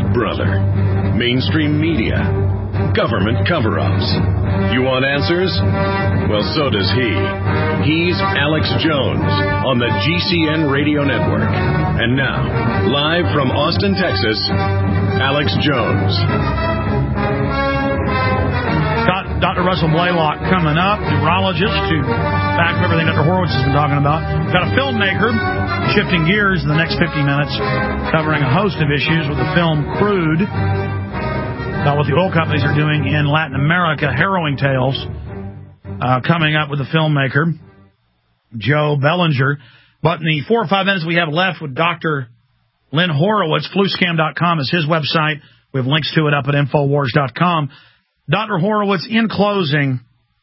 Big Brother, mainstream media, government cover-ups. You want answers? Well, so does he. He's Alex Jones on the GCN Radio Network. And now, live from Austin, Texas, Alex Jones. Dr. Russell Blaylock coming up, neurologist, to back up everything Dr. Horowitz has been talking about. We've got a filmmaker shifting gears in the next 50 minutes, covering a host of issues with the film Crude, about what the oil companies are doing in Latin America, harrowing tales, coming up with the filmmaker, Joe Bellinger. But in the 4 or 5 minutes we have left with Dr. Lynn Horowitz, fluscam.com is his website. We have links to it up at Infowars.com. Dr. Horowitz, in closing,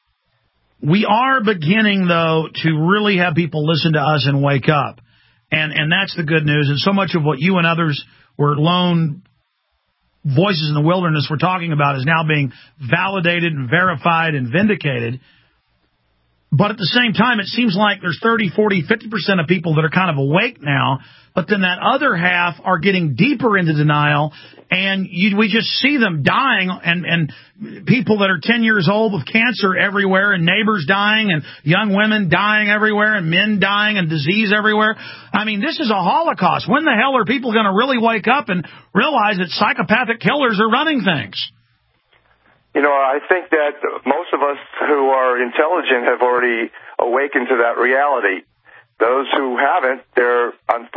we are beginning, though, to really have people listen to us and wake up. And that's the good news. And so much of what you and others were lone voices in the wilderness were talking about is now being validated and verified and vindicated. But at the same time, it seems like there's 30, 40, 50% of people that are kind of awake now, but then that other half are getting deeper into denial, and we just see them dying, and people that are 10 years old with cancer everywhere, and neighbors dying, and young women dying everywhere, and men dying, and disease everywhere. I mean, this is a Holocaust. When the hell are people going to really wake up and realize that psychopathic killers are running things? You know, I think that most of us who are intelligent have already awakened to that reality. Those who haven't, they're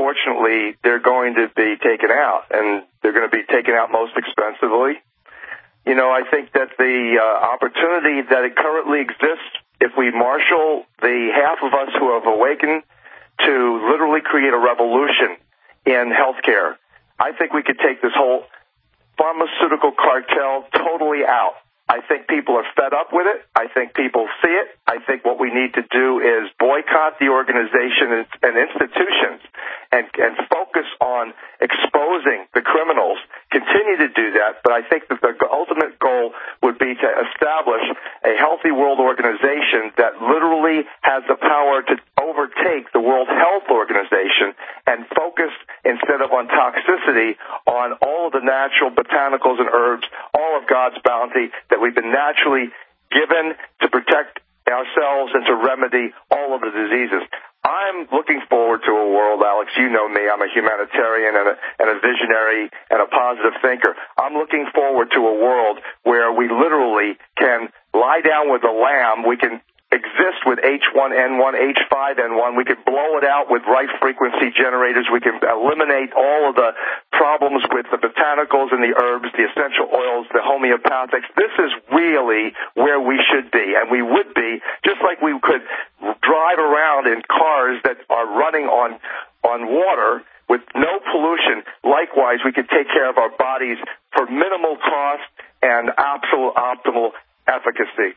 going to be taken out, and they're going to be taken out most expensively. You know, I think that the opportunity that it currently exists, if we marshal the half of us who have awakened to literally create a revolution in healthcare, I think we could take this whole pharmaceutical cartel totally out. I think people are fed up with it. I think people see it. I think what we need to do is boycott the organization and institutions and focus on exposing the criminals. Continue to do that, but I think that the ultimate goal would be to establish a healthy world organization that literally has the power to overtake the World Health Organization and focus, instead of on toxicity, on all of the natural botanicals and herbs, all of God's bounty that we've been naturally given to protect ourselves and to remedy all of the diseases. I'm looking forward to a world, Alex, you know me, I'm a humanitarian and a visionary and a positive thinker. I'm looking forward to a world where we literally can lie down with the lamb, we can exist with H1N1, H5N1. We can blow it out with right frequency generators. We can eliminate all of the problems with the botanicals and the herbs, the essential oils, the homeopathics. This is really where we should be, and we would be, just like we could drive around in cars that are running on water with no pollution. Likewise, we could take care of our bodies for minimal cost and absolute optimal efficacy.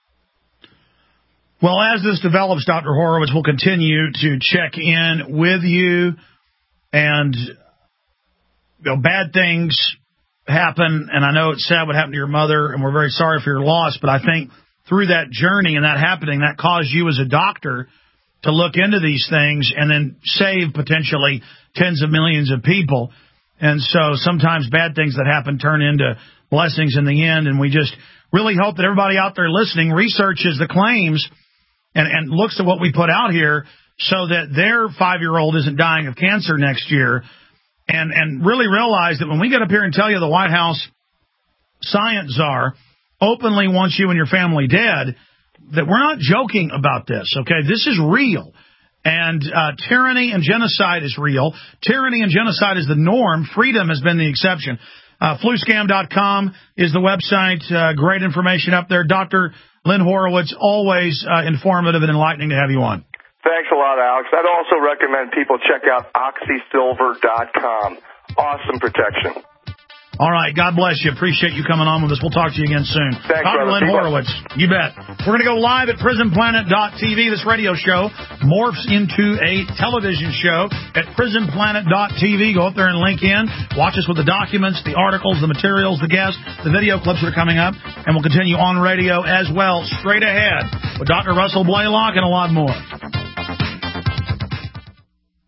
Well, as this develops, Dr. Horowitz, will continue to check in with you, and bad things happen, and I know it's sad what happened to your mother, and we're very sorry for your loss, but I think through that journey and that happening, that caused you as a doctor to look into these things and then save potentially tens of millions of people. And so sometimes bad things that happen turn into blessings in the end, and we just really hope that everybody out there listening researches the claims and looks at what we put out here so that their 5-year-old isn't dying of cancer next year, and really realize that when we get up here and tell you the White House science czar openly wants you and your family dead, that we're not joking about this, okay? This is real. And tyranny and genocide is real. Tyranny and genocide is the norm. Freedom has been the exception. Fluscam.com is the website. Great information up there. Dr. Lynn Horowitz, always informative and enlightening to have you on. Thanks a lot, Alex. I'd also recommend people check out oxysilver.com. Awesome protection. All right. God bless you. Appreciate you coming on with us. We'll talk to you again soon. Thanks, Dr. Lynn Horowitz. You bet. We're going to go live at prisonplanet.tv. This radio show morphs into a television show at prisonplanet.tv. Go up there and link in. Watch us with the documents, the articles, the materials, the guests, the video clips that are coming up. And we'll continue on radio as well, straight ahead with Dr. Russell Blaylock and a lot more.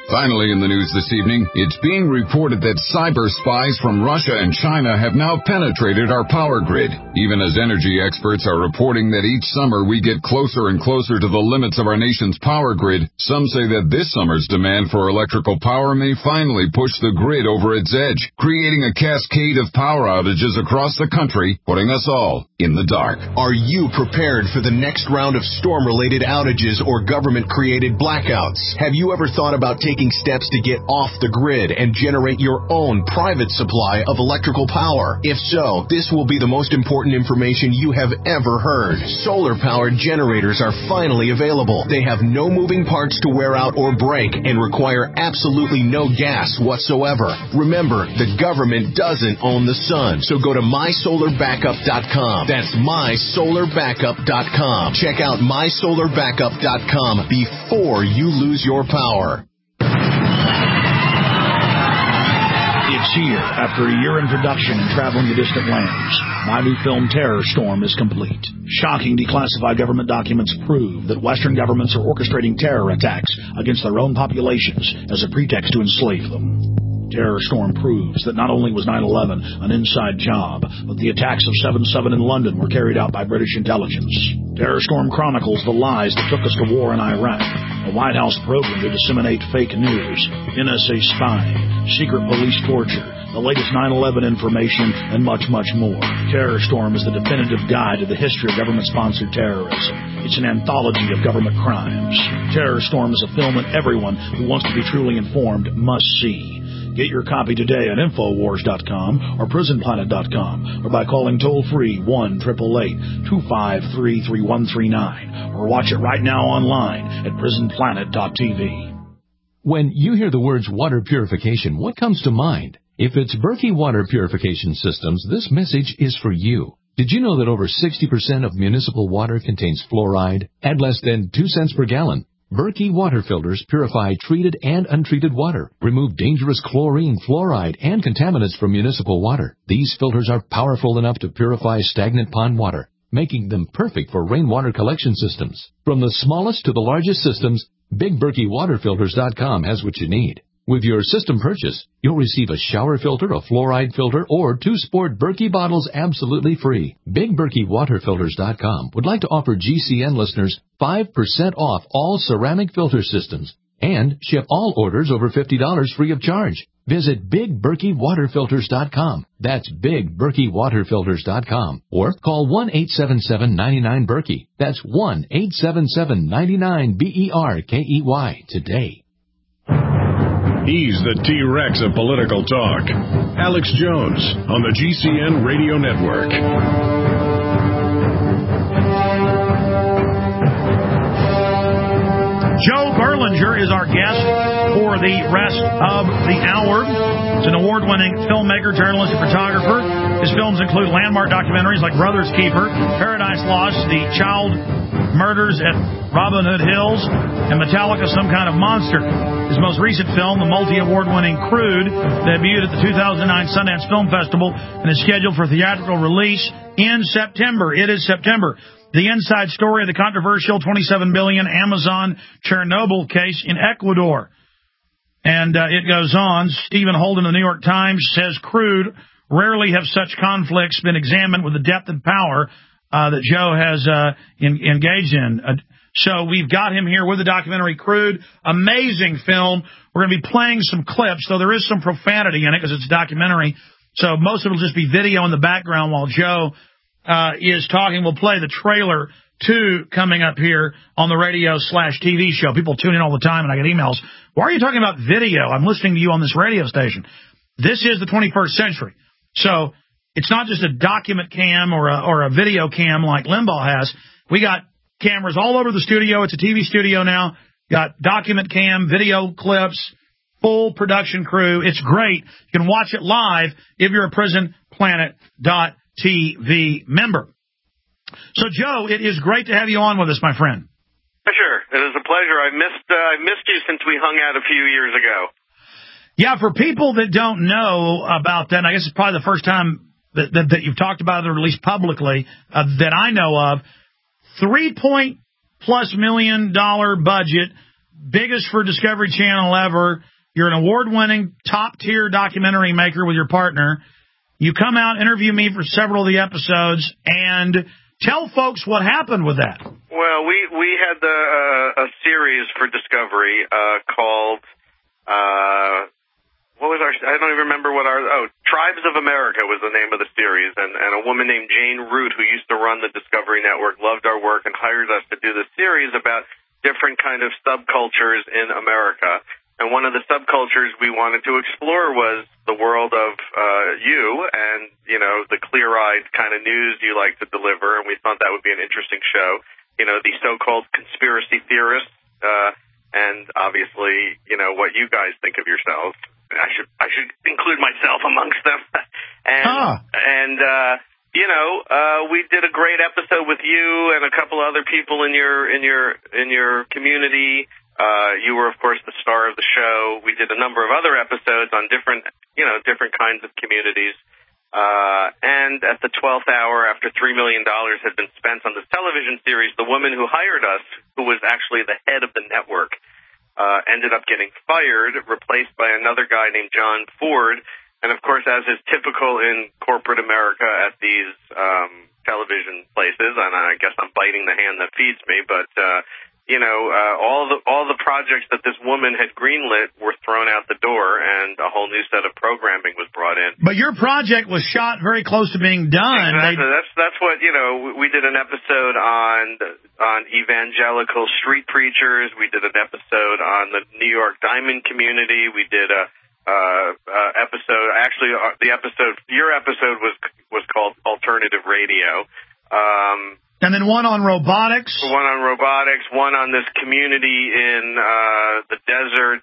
Finally, in the news this evening, it's being reported that cyber spies from Russia and China have now penetrated our power grid. Even as energy experts are reporting that each summer we get closer and closer to the limits of our nation's power grid, some say that this summer's demand for electrical power may finally push the grid over its edge, creating a cascade of power outages across the country, putting us all in the dark. Are you prepared for the next round of storm-related outages or government-created blackouts? Have you ever thought about taking steps to get off the grid and generate your own private supply of electrical power? If so, this will be the most important information you have ever heard. Solar-powered generators are finally available. They have no moving parts to wear out or break and require absolutely no gas whatsoever. Remember, the government doesn't own the sun, so go to mysolarbackup.com. That's mysolarbackup.com. Check out mysolarbackup.com before you lose your power. It's here. After a year in production and traveling to distant lands, my new film Terror Storm is complete. Shocking declassified government documents prove that Western governments are orchestrating terror attacks against their own populations as a pretext to enslave them. Terror Storm proves that not only was 9/11 an inside job, but the attacks of 7/7 in London were carried out by British intelligence. Terror Storm chronicles the lies that took us to war in Iraq, a White House program to disseminate fake news, NSA spying, secret police torture, the latest 9/11 information, and much, much more. Terror Storm is the definitive guide to the history of government-sponsored terrorism. It's an anthology of government crimes. Terror Storm is a film that everyone who wants to be truly informed must see. Get your copy today at Infowars.com or PrisonPlanet.com or by calling toll-free 1-888-253-3139 or watch it right now online at PrisonPlanet.tv. When you hear the words water purification, what comes to mind? If it's Berkey Water Purification Systems, this message is for you. Did you know that over 60% of municipal water contains fluoride at less than 2 cents per gallon? Berkey water filters purify treated and untreated water, remove dangerous chlorine, fluoride, and contaminants from municipal water. These filters are powerful enough to purify stagnant pond water, making them perfect for rainwater collection systems. From the smallest to the largest systems, BigBerkeyWaterFilters.com has what you need. With your system purchase, you'll receive a shower filter, a fluoride filter, or 2 sport Berkey bottles absolutely free. BigBerkeyWaterFilters.com would like to offer GCN listeners 5% off all ceramic filter systems and ship all orders over $50 free of charge. Visit BigBerkeyWaterFilters.com. That's BigBerkeyWaterFilters.com. Or call 1-877-99-BERKEY. That's 1-877-99-BERKEY today. He's the T-Rex of political talk. Alex Jones on the GCN Radio Network. Joe Berlinger is our guest for the rest of the hour. He's an award-winning filmmaker, journalist, and photographer. His films include landmark documentaries like Brother's Keeper, Paradise Lost, The Child Murders at Robin Hood Hills, and Metallica, Some Kind of Monster. His most recent film, the multi-award-winning Crude, debuted at the 2009 Sundance Film Festival and is scheduled for theatrical release in September. It is September. The inside story of the controversial $27 billion Amazon Chernobyl case in Ecuador. And it goes on. Stephen Holden of the New York Times says, Crude, rarely have such conflicts been examined with the depth and power that Joe has engaged in. So we've got him here with the documentary Crude. Amazing film. We're going to be playing some clips, though there is some profanity in it because it's a documentary. So most of it will just be video in the background while Joe is talking. We'll play the trailer to coming up here on the radio/TV show. People tune in all the time, and I get emails. Why are you talking about video? I'm listening to you on this radio station. This is the 21st century. So it's not just a document cam or a video cam like Limbaugh has. We got cameras all over the studio. It's a TV studio now. Got document cam, video clips, full production crew. It's great. You can watch it live if you're a PrisonPlanet.tv member. So, Joe, it is great to have you on with us, my friend. Sure. It is a pleasure. I missed you since we hung out a few years ago. Yeah, for people that don't know about that, and I guess it's probably the first time that you've talked about it, or at least publicly, that I know of, $3+ million budget, biggest for Discovery Channel ever. You're an award-winning, top-tier documentary maker with your partner. You come out, interview me for several of the episodes, and tell folks what happened with that. Well, we had a series for Discovery called what was our? I don't even remember what Tribes of America was the name of the series, and a woman named Jane Root, who used to run the Discovery Network, loved our work and hired us to do this series about different kind of subcultures in America. And one of the subcultures we wanted to explore was the world of you and, you know, the clear-eyed kind of news you like to deliver, and we thought that would be an interesting show. You know, the so-called conspiracy theorists, and obviously, you know, what you guys think of yourselves. I should include myself amongst them. You know, we did a great episode with you and a couple other people in your community. You were, of course, the star of the show. We did a number of other episodes on different kinds of communities. And at the 12th hour, after $3 million had been spent on this television series, the woman who hired us, who was actually the head of the network, ended up getting fired, replaced by another guy named John Ford. And, of course, as is typical in corporate America at these television places, and I guess I'm biting the hand that feeds me, but you know, all the projects that this woman had greenlit were thrown out the door, and a whole new set of programming was brought in. But your project was shot very close to being done. Exactly. That's what, you know, we did an episode on evangelical street preachers. We did an episode on the New York Diamond community. We did a episode. Actually, your episode was called Alternative Radio. And then one on robotics. One on robotics. One on this community in the desert.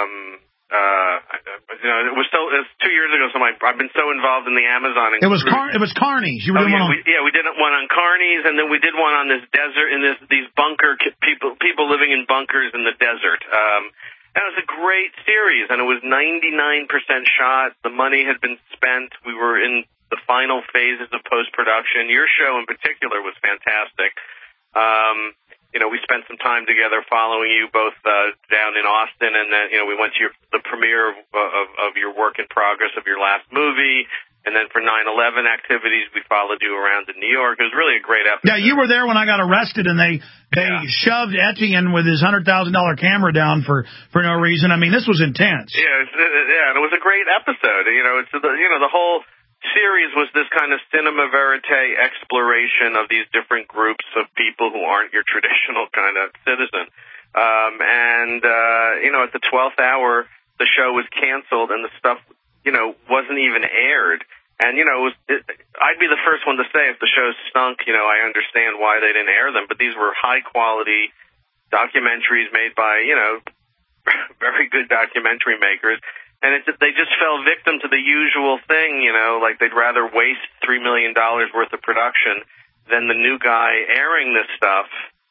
You know, it was 2 years ago. So I've been so involved in the Amazon. It was Carnies. You were doing one on. We did one on Carnies, and then we did one on this desert in these bunker people living in bunkers in the desert. And it was a great series, and it was 99% shot. The money had been spent. We were in the final phases of post-production. Your show in particular was fantastic. You know, we spent some time together following you both down in Austin, and then, you know, we went to the premiere of your work in progress of your last movie, and then for 9/11 activities, we followed you around in New York. It was really a great episode. Yeah, you were there when I got arrested, and they shoved Etienne with his $100,000 camera down for no reason. I mean, this was intense. Yeah, and it was a great episode. You know, the whole series was this kind of cinema verite exploration of these different groups of people who aren't your traditional kind of citizen. You know, at the 12th hour, the show was canceled and the stuff, you know, wasn't even aired. And, you know, I'd be the first one to say if the show stunk, you know, I understand why they didn't air them. But these were high-quality documentaries made by, you know, very good documentary makers. And they just fell victim to the usual thing, you know, like they'd rather waste $3 million worth of production than the new guy airing this stuff,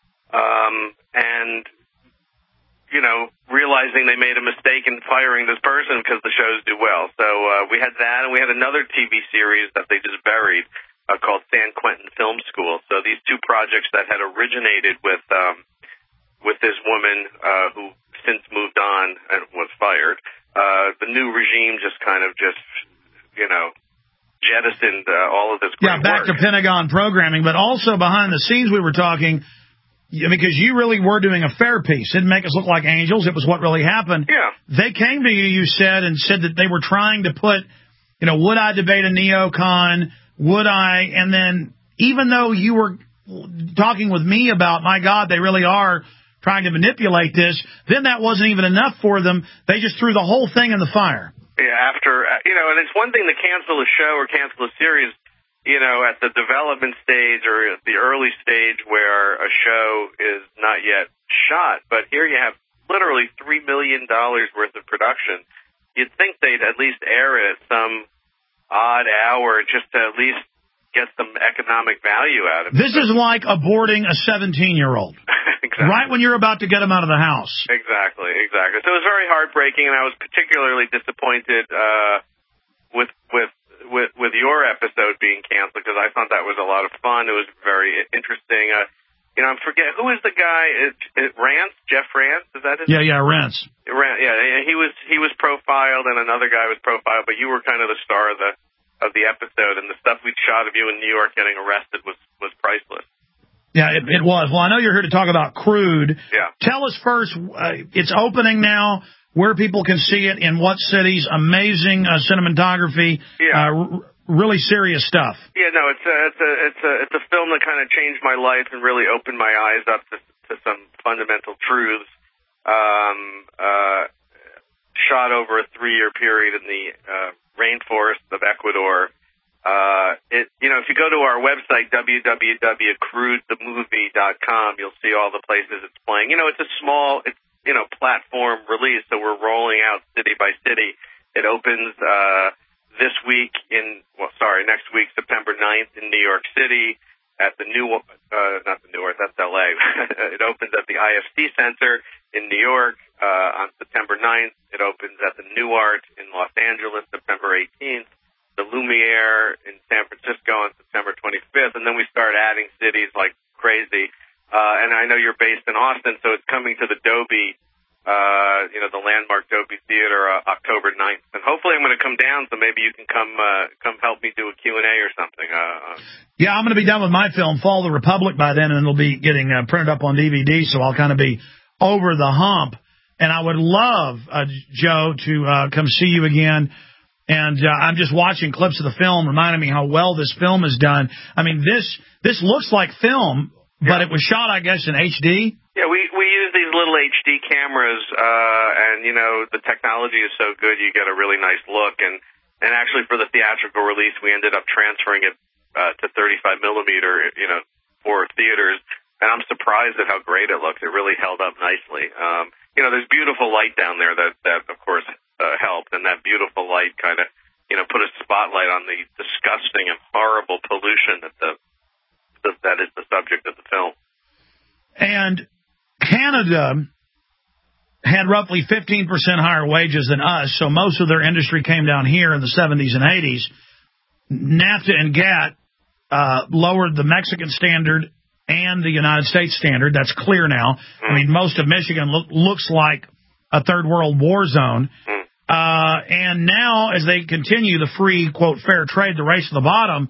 and, you know, realizing they made a mistake in firing this person because the shows do well. So we had that, and we had another TV series that they just buried called San Quentin Film School. So these two projects that had originated with this woman who since moved on and was fired. The new regime just you know, jettisoned all of this great back work. to Pentagon programming, but also behind the scenes we were talking, because you really were doing a fair piece. It didn't make us look like angels. It was what really happened. Yeah. They came to you said that they were trying to put, you know, would I debate a neocon? Would I? And then even though you were talking with me about, my God, they really are trying to manipulate this, then that wasn't even enough for them. They just threw the whole thing in the fire. Yeah, after, you know, and it's one thing to cancel a show or cancel a series, you know, at the development stage or at the early stage where a show is not yet shot. But here you have literally $3 million worth of production. You'd think they'd at least air it at some odd hour just to at least get some economic value out of it. This is like aborting a 17-year-old. Exactly. Right when you're about to get him out of the house. Exactly. So it was very heartbreaking, and I was particularly disappointed with your episode being canceled because I thought that was a lot of fun. It was very interesting. I forget who is the guy. Rance, Jeff Rance, is that his name? Yeah, Rance. Yeah, he was profiled, and another guy was profiled, but you were kind of the star of the episode, and the stuff we'd shot of you in New York getting arrested was priceless. Yeah, it was. Well, I know you're here to talk about Crude. Yeah. Tell us first, it's opening now, where people can see it, in what cities. Amazing cinematography. Yeah. Really serious stuff. Yeah, no, it's a film that kind of changed my life and really opened my eyes up to some fundamental truths. Shot over a 3-year period in the rainforest of Ecuador. If you go to our website, www.crudethemovie.com, you'll see all the places it's playing. It's a small, platform release, so we're rolling out city by city. It opens next week, September 9th in New York City at the not the Newark, that's LA. It opens at the IFC Center in New York on September 9th. It opens at the Nuart in Los Angeles September 18th. The Lumiere in San Francisco on September 25th, and then we start adding cities like crazy. And I know you're based in Austin, so it's coming to the Dolby, the landmark Dolby Theater, October 9th. And hopefully I'm going to come down, so maybe you can come help me do a Q&A or something. Yeah, I'm going to be done with my film, Fall of the Republic, by then, and it'll be getting printed up on DVD, so I'll kind of be over the hump. And I would love, Joe, to come see you again. And I'm just watching clips of the film, reminding me how well this film is done. I mean, this looks like film, but it was shot, I guess, in HD. Yeah, we use these little HD cameras, and the technology is so good, you get a really nice look. And actually, for the theatrical release, we ended up transferring it to 35 millimeter, for theaters. And I'm surprised at how great it looks. It really held up nicely. There's beautiful light down there that of course helped, and that beautiful light kind of put a spotlight on the disgusting and horrible pollution that is the subject of the film. And Canada had roughly 15% higher wages than us, so most of their industry came down here in the 70s and 80s. NAFTA and GATT lowered the Mexican standard and the United States standard. That's clear now. I mean, most of Michigan looks like a third world war zone. And now, as they continue the free, quote, fair trade, the race to the bottom,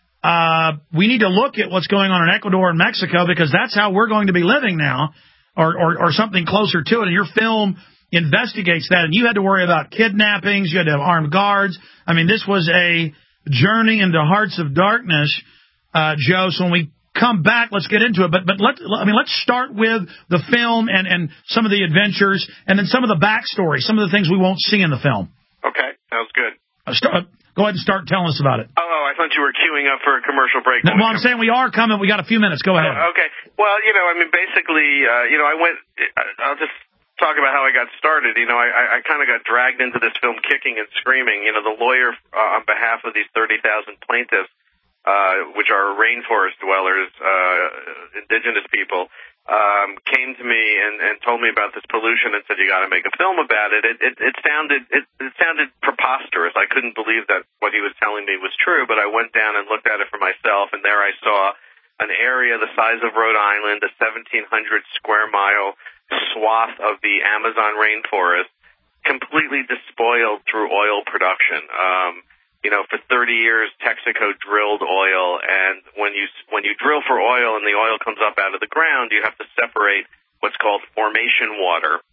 we need to look at what's going on in Ecuador and Mexico, because that's how we're going to be living now, or something closer to it. And your film investigates that. And you had to worry about kidnappings. You had to have armed guards. I mean, this was a journey into Hearts of Darkness, Joe. So when we come back, let's get into it. But let's start with the film and some of the adventures, and then some of the backstory, some of the things we won't see in the film. Okay, sounds good. Go ahead and start telling us about it. Oh, I thought you were queuing up for a commercial break. No, I'm saying we are coming. We got a few minutes. Go ahead. Okay. Well, basically, I'll just talk about how I got started. I kind of got dragged into this film kicking and screaming. The lawyer on behalf of these 30,000 plaintiffs, which are rainforest dwellers, indigenous people, came to me and told me about this pollution and said, you got to make a film about it. It sounded preposterous. I couldn't believe that what he was telling me was true, but I went down and looked at it for myself, and there I saw an area the size of Rhode Island, a 1,700 square mile swath of the Amazon rainforest, completely despoiled through oil production. For 30 years, Texaco drilled oil, and when you drill for oil and the oil comes up out of the ground, you have to separate what's called formation water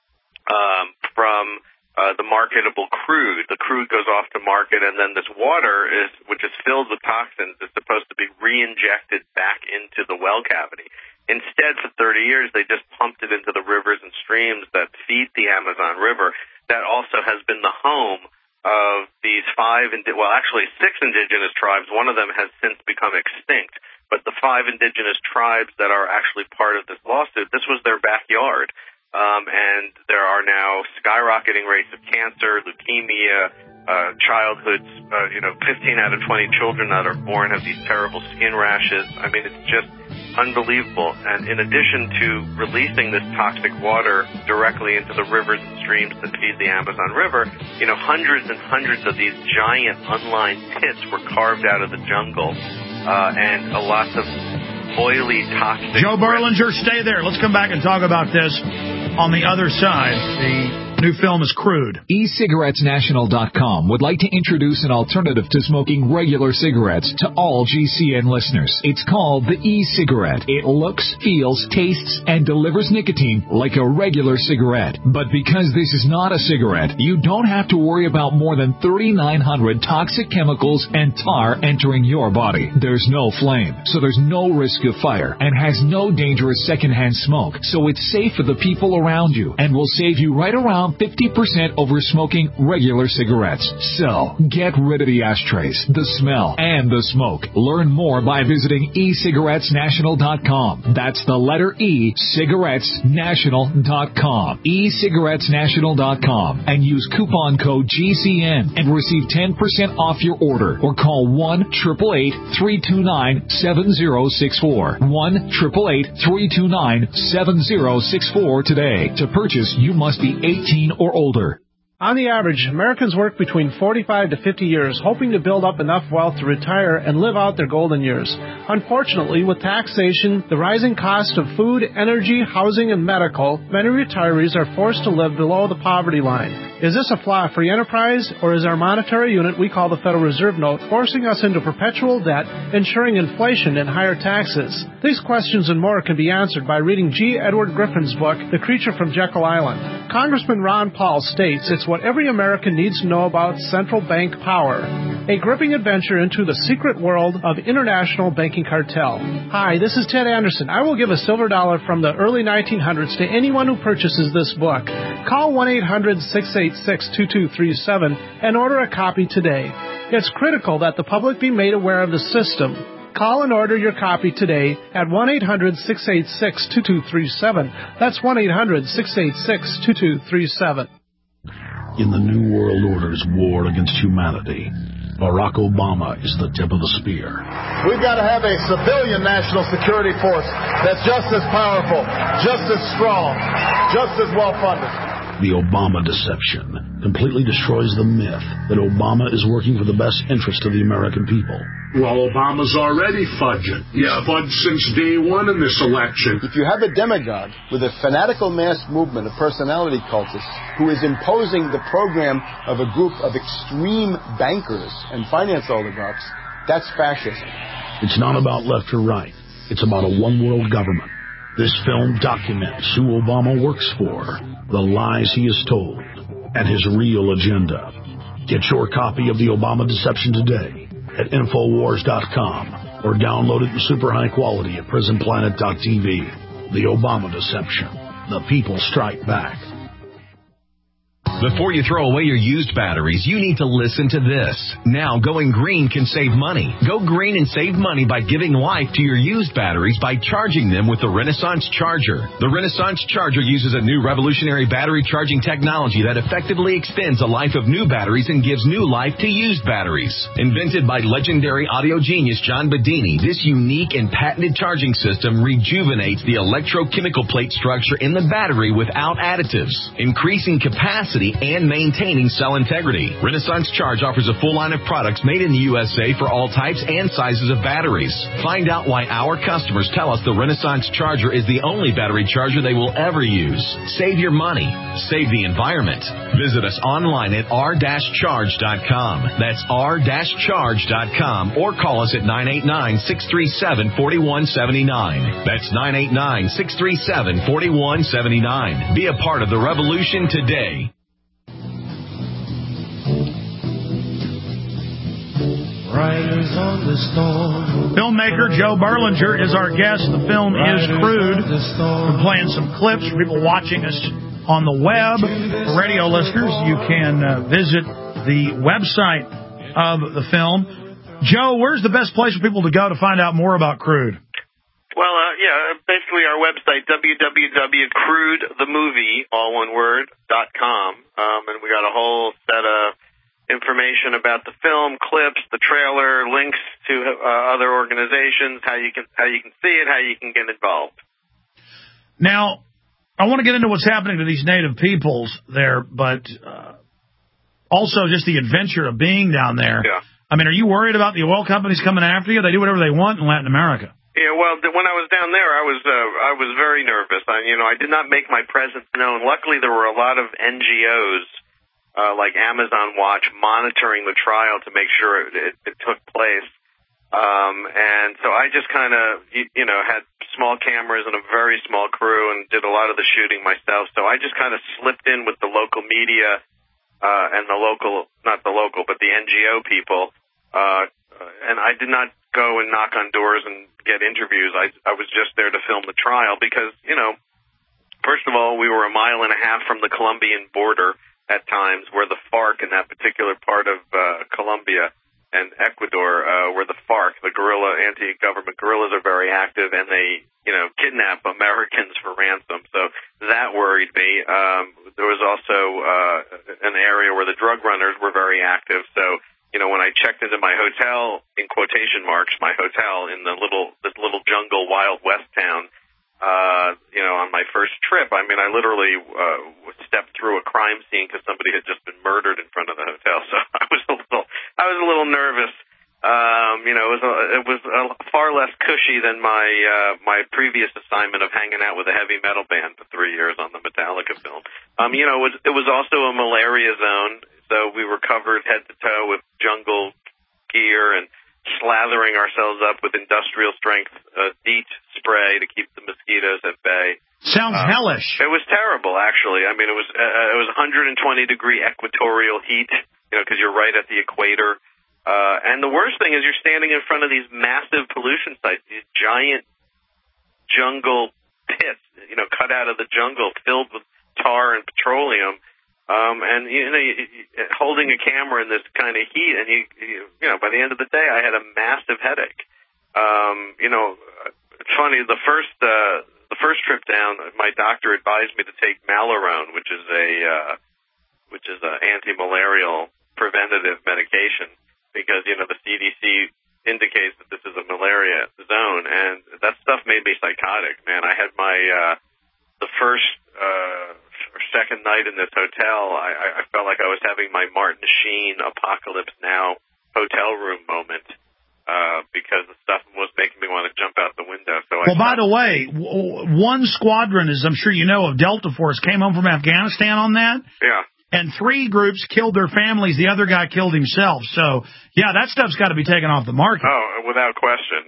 from the marketable crude. The crude goes off to market, and then this water, which is filled with toxins, is supposed to be re-injected back into the well cavity. Instead, for 30 years, they just pumped it into the rivers and streams that feed the Amazon River. That also has been the home of these 6 indigenous tribes. One of them has since become extinct, but the 5 indigenous tribes that are actually part of this lawsuit, this was their backyard. And there are now skyrocketing rates of cancer, leukemia, childhoods, 15 out of 20 children that are born have these terrible skin rashes. I mean, it's just unbelievable. And in addition to releasing this toxic water directly into the rivers and streams that feed the Amazon River, hundreds and hundreds of these giant unlined pits were carved out of the jungle, and lots of oily, toxic... Joe Berlinger, stay there. Let's come back and talk about this on the other side. The new film is Crude. eCigarettesNational.com would like to introduce an alternative to smoking regular cigarettes to all GCN listeners. It's called the e-cigarette. It looks, feels, tastes, and delivers nicotine like a regular cigarette. But because this is not a cigarette, you don't have to worry about more than 3,900 toxic chemicals and tar entering your body. There's no flame, so there's no risk of fire, and has no dangerous secondhand smoke, so it's safe for the people around you and will save you right around 50% over smoking regular cigarettes. So, get rid of the ashtrays, the smell, and the smoke. Learn more by visiting eCigarettesNational.com. That's the letter E, cigarettesnational.com. eCigarettesNational.com. And use coupon code GCN and receive 10% off your order. Or call 1-888-329-7064. 1-888-329-7064 today. To purchase, you must be 18 or older. On the average, Americans work between 45 to 50 years, hoping to build up enough wealth to retire and live out their golden years. Unfortunately, with taxation, the rising cost of food, energy, housing, and medical, many retirees are forced to live below the poverty line. Is this a flaw free enterprise, or is our monetary unit we call the Federal Reserve Note forcing us into perpetual debt, ensuring inflation and higher taxes? These questions and more can be answered by reading G. Edward Griffin's book, The Creature from Jekyll Island. Congressman Ron Paul states it's what every American needs to know about central bank power. A gripping adventure into the secret world of international banking cartel. Hi, this is Ted Anderson. I will give a silver dollar from the early 1900s to anyone who purchases this book. Call 1-800-686-2237 and order a copy today. It's critical that the public be made aware of the system. Call and order your copy today at 1-800-686-2237. That's 1-800-686-2237. In the New World Order's war against humanity, Barack Obama is the tip of the spear. We've got to have a civilian national security force that's just as powerful, just as strong, just as well-funded. The Obama deception completely destroys the myth that Obama is working for the best interest of the American people. Well, Obama's already fudging. He's fudged since day one in this election. If you have a demagogue with a fanatical mass movement of personality cultists who is imposing the program of a group of extreme bankers and finance oligarchs, that's fascism. It's not about left or right. It's about a one-world government. This film documents who Obama works for, the lies he has told, and his real agenda. Get your copy of The Obama Deception today at Infowars.com or download it in super high quality at PrisonPlanet.tv. The Obama Deception. The people strike back. Before you throw away your used batteries, you need to listen to this. Now, going green can save money. Go green and save money by giving life to your used batteries by charging them with the Renaissance Charger. The Renaissance Charger uses a new revolutionary battery charging technology that effectively extends the life of new batteries and gives new life to used batteries. Invented by legendary audio genius John Bedini, this unique and patented charging system rejuvenates the electrochemical plate structure in the battery without additives, increasing capacity and maintaining cell integrity. Renaissance Charge offers a full line of products made in the USA for all types and sizes of batteries. Find out why our customers tell us the Renaissance Charger is the only battery charger they will ever use. Save your money. Save the environment. Visit us online at r-charge.com. That's r-charge.com or call us at 989-637-4179. That's 989-637-4179. Be a part of the revolution today. Filmmaker Joe Berlinger is our guest. The film is Crude. We're playing some clips for people watching us on the web. For radio listeners, you can visit the website of the film. Joe, where's the best place for people to go to find out more about Crude? Well, basically our website, www.crudethemovie.com, and we got a whole set of information about the film, clips, the trailer, links to other organizations, how you can see it, how you can get involved. Now, I want to get into what's happening to these native peoples there, but also just the adventure of being down there. Yeah. I mean, are you worried about the oil companies coming after you? They do whatever they want in Latin America. Yeah, well, when I was down there, I was very nervous. I did not make my presence known. Luckily, there were a lot of NGOs like Amazon Watch monitoring the trial to make sure it took place. And so I just kind of, had small cameras and a very small crew and did a lot of the shooting myself. So I just kind of slipped in with the local media and but the NGO people. And I did not go and knock on doors and get interviews. I was just there to film the trial because, first of all, we were a mile and a half from the Colombian border at times, where the FARC in that particular part of Colombia and Ecuador, where the FARC, the anti-government guerrillas, are very active, and they, kidnap Americans for ransom. So that worried me. There was also an area where the drug runners were very active. So, when I checked into my hotel, in quotation marks, my hotel in this little jungle Wild West town, on my first trip, I literally stepped through a crime scene because somebody had just been murdered in front of the hotel. So I was a little nervous. It was far less cushy than my previous assignment of hanging out with a heavy metal band for 3 years on the Metallica film. It was also a malaria zone, so we were covered head to toe with jungle gear and slathering ourselves up with industrial strength DEET spray to keep the mosquitoes at bay. Sounds hellish. It was terrible, actually. It was 120 degree equatorial heat, because you're right at the equator. And the worst thing is you're standing in front of these massive pollution sites, these giant jungle pits, cut out of the jungle, filled with tar and petroleum. And holding a camera in this kind of heat, and by the end of the day, I had a massive headache. It's funny. The first trip down, my doctor advised me to take Malarone, which is a anti-malarial preventative medication, because the CDC indicates that this is a malaria zone, and that stuff made me psychotic. Man, I had the first or second night in this hotel, I felt like I was having my Martin Sheen Apocalypse Now hotel room moment, because the stuff was making me want to jump out the window. So by the way, one squadron, as I'm sure you know, of Delta Force came home from Afghanistan on that. Yeah. And 3 groups killed their families. The other guy killed himself. So, yeah, that stuff's got to be taken off the market. Oh, without question.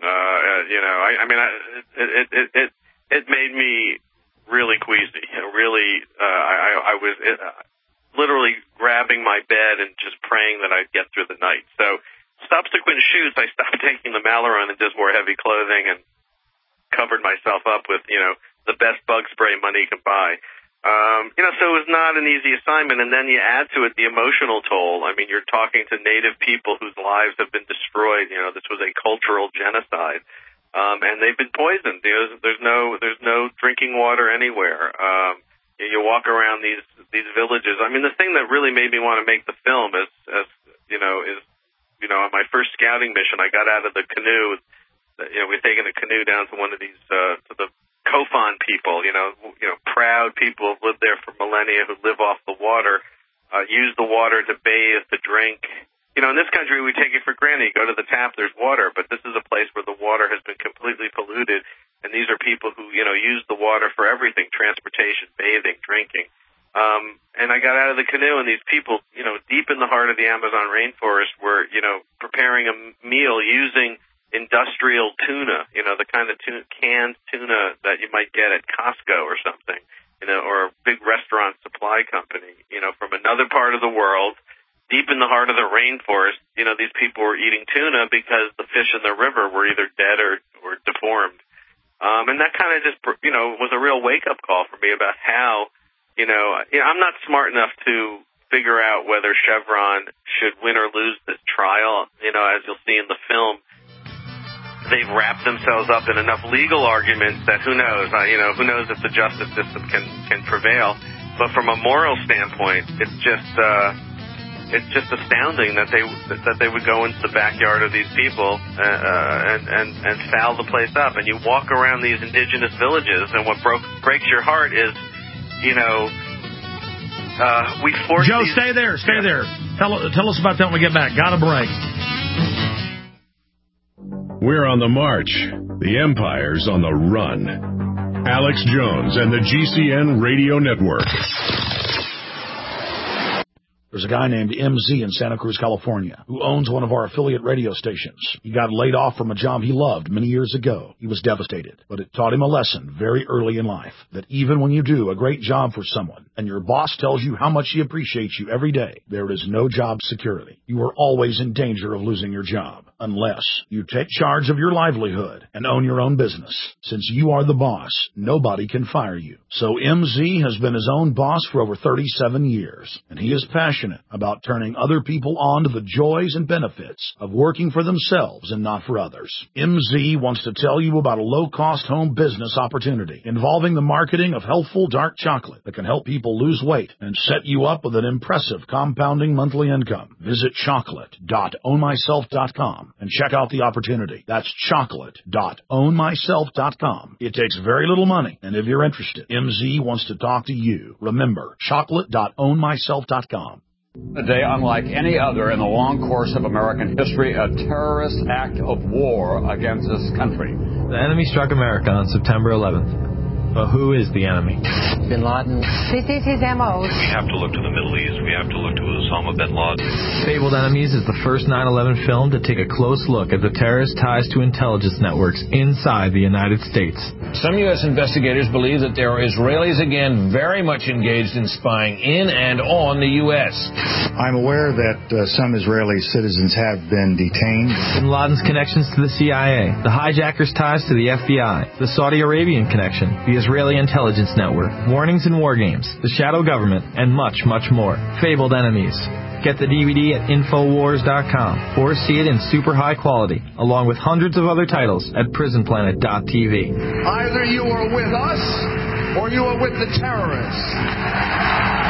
It made me really queasy. I was literally grabbing my bed and just praying that I'd get through the night. So subsequent shoots, I stopped taking the Malarone and just wore heavy clothing and covered myself up with, the best bug spray money can buy. So it was not an easy assignment. And then you add to it the emotional toll. You're talking to native people whose lives have been destroyed. This was a cultural genocide. And they've been poisoned. There's no drinking water anywhere. You walk around these villages. The thing that really made me want to make the film is on my first scouting mission, I got out of the canoe. We're taking a canoe down to one of these to the Kofan people. Proud people who've lived there for millennia, who live off the water, use the water to bathe, to drink. In this country, we take it for granted. You go to the tap, there's water, but this is a place where the water has been completely polluted, and these are people who, use the water for everything, transportation, bathing, drinking. And I got out of the canoe, and these people, deep in the heart of the Amazon rainforest were, preparing a meal using industrial tuna, the kind of canned tuna that you might get at Costco or something, or a big restaurant supply company, from another part of the world. Deep in the heart of the rainforest, these people were eating tuna because the fish in the river were either dead or deformed. And that kind of just, was a real wake-up call for me about how, I'm not smart enough to figure out whether Chevron should win or lose this trial. As you'll see in the film, they've wrapped themselves up in enough legal arguments that who knows? Who knows if the justice system can prevail. But from a moral standpoint, it's just astounding that they would go into the backyard of these people and foul the place up. And you walk around these indigenous villages, and what breaks your heart is, we force Joe, stay there. Tell us about that when we get back. Got a break. We're on the march. The empire's on the run. Alex Jones and the GCN Radio Network. There's a guy named MZ in Santa Cruz, California, who owns one of our affiliate radio stations. He got laid off from a job he loved many years ago. He was devastated, but it taught him a lesson very early in life, that even when you do a great job for someone and your boss tells you how much he appreciates you every day, there is no job security. You are always in danger of losing your job, unless you take charge of your livelihood and own your own business. Since you are the boss, nobody can fire you. So MZ has been his own boss for over 37 years, and he is passionate about turning other people on to the joys and benefits of working for themselves and not for others. MZ wants to tell you about a low-cost home business opportunity involving the marketing of healthful dark chocolate that can help people lose weight and set you up with an impressive compounding monthly income. Visit chocolate.ownmyself.com and check out the opportunity. That's chocolate.ownmyself.com. It takes very little money, and if you're interested, MZ wants to talk to you. Remember, chocolate.ownmyself.com. A day unlike any other in the long course of American history, a terrorist act of war against this country. The enemy struck America on September 11th. But who is the enemy? Bin Laden. This is his M.O. We have to look to the Middle East. We have to look to Osama bin Laden. Fabled Enemies is the first 9/11 film to take a close look at the terrorist ties to intelligence networks inside the United States. Some U.S. investigators believe that there are Israelis again very much engaged in spying in and on the U.S. I'm aware that some Israeli citizens have been detained. Bin Laden's connections to the CIA, the hijackers' ties to the FBI, the Saudi Arabian connection, the Israeli intelligence network, warnings in war games, the shadow government, and much, much more. Fabled Enemies. Get the DVD at Infowars.com or see it in super high quality, along with hundreds of other titles at PrisonPlanet.tv. Either you are with us or you are with the terrorists.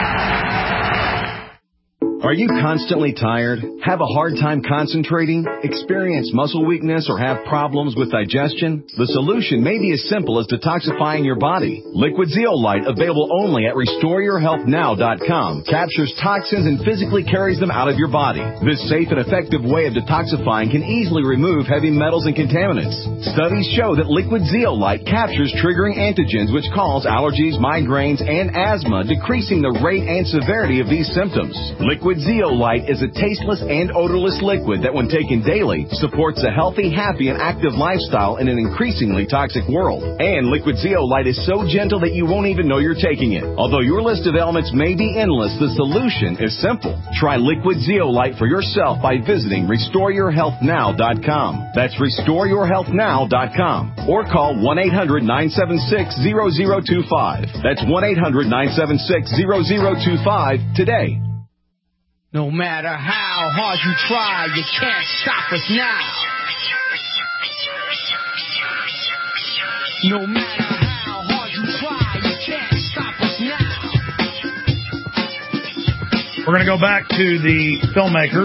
Are you constantly tired? Have a hard time concentrating? Experience muscle weakness or have problems with digestion? The solution may be as simple as detoxifying your body. Liquid Zeolite, available only at RestoreYourHealthNow.com, captures toxins and physically carries them out of your body. This safe and effective way of detoxifying can easily remove heavy metals and contaminants. Studies show that Liquid Zeolite captures triggering antigens which cause allergies, migraines, and asthma, decreasing the rate and severity of these symptoms. Liquid Zeolite is a tasteless and odorless liquid that, when taken daily, supports a healthy, happy, and active lifestyle in an increasingly toxic world. And Liquid Zeolite is so gentle that you won't even know you're taking it. Although your list of ailments may be endless, the solution is simple. Try Liquid Zeolite for yourself by visiting RestoreYourHealthNow.com. That's RestoreYourHealthNow.com. Or call 1-800-976-0025. That's 1-800-976-0025 today. No matter how hard you try, you can't stop us now. No matter how hard you try, you can't stop us now. We're going to go back to the filmmaker